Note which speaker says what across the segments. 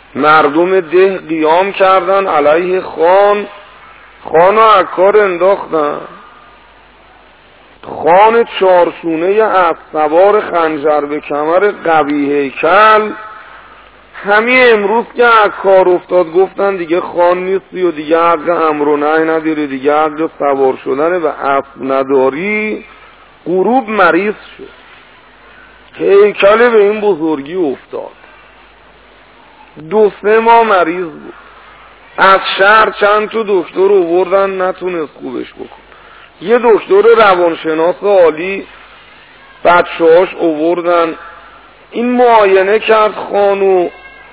Speaker 1: مردم ده قیام کردن علیه خان و عکار انداختن. خان چارشونه اسب سوار خنجر به کمر قوی هیکل، همین امروز که عکار افتاد گفتن دیگه خان نیستی و دیگه حق امر و نهی نداری، دیگه حق سوار شدن به اسب نداری. غروب مریض شد، هیکل به این بزرگی افتاد، 2-3 ماه مریض بود. از شهر چند تا دکتر آوردن نتونست خوبش بکن. یه دکتر روانشناس عالی بچه‌هاش آوردن، این معاینه کرد خانو،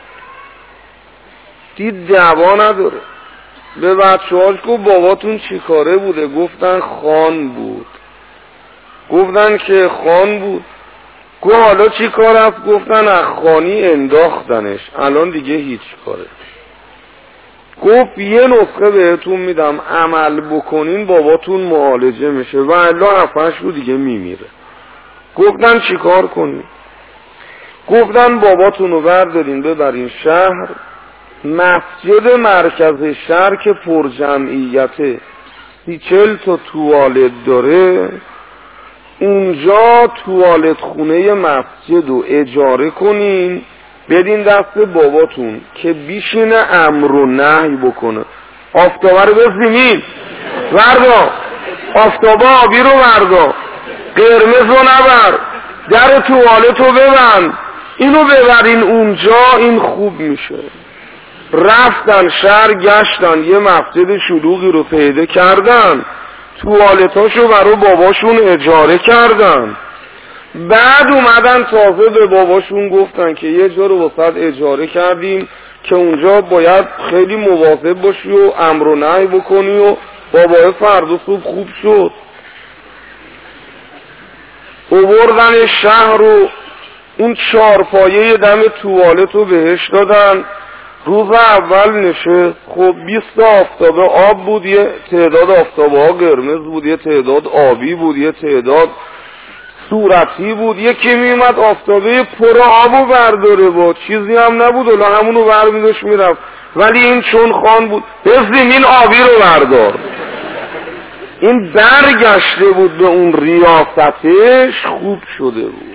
Speaker 1: دید دوا نداره. به بچه‌هاش گفت باباتون چی کاره بوده؟ گفتن خان بود. گفتن که خان بود. گفت حالا چی کار است؟ گفتن از خانی انداختنش، الان دیگه هیچ کاره. گفت یه نسخه بهتون میدم عمل بکنین باباتون معالجه میشه و الا 7-8 روز دیگه میمیره. گفتن چی کار کنین؟ گفتن باباتون رو بردارین ببرین شهر، مسجد مرکز شهر که پر جمعیته 30-40 تا توالت داره، اونجا توالت خونه مسجد رو اجاره کنین بدین دست باباتون که بیشینه امر و نهی بکنه. آفتابه رو بزنین وردا، آفتابه آبی رو وردا، قرمز رو نبر، در توالت رو ببند، اینو ببرین اونجا این خوب میشه. رفتن شهر گشتن، یه مسجد شلوغی رو پیدا کردن، توالتاشو برای باباشون اجاره کردن. بعد اومدن تازه به باباشون گفتن که یه جا رو واسط اجاره کردیم که اونجا باید خیلی مواظب باشی و امر و نهی بکنی و بابای فردا صبح خوب شد. آوردن شهر رو، اون 4 پایه دم توالت رو بهش دادن. روز اول نشست، خب 20 آفتابه آب بود، یه تعداد آفتابه ها قرمز بود، یه تعداد آبی بود، یه تعداد صورتی بود. یکی میومد آفتابه پر آبو برداره با چیزی هم نبود ولی همونو برمیداشت میرفت، ولی این چون خان بود بزنین این آبی رو بردار. این برگشته بود به اون ریاستش، خوب شده بود.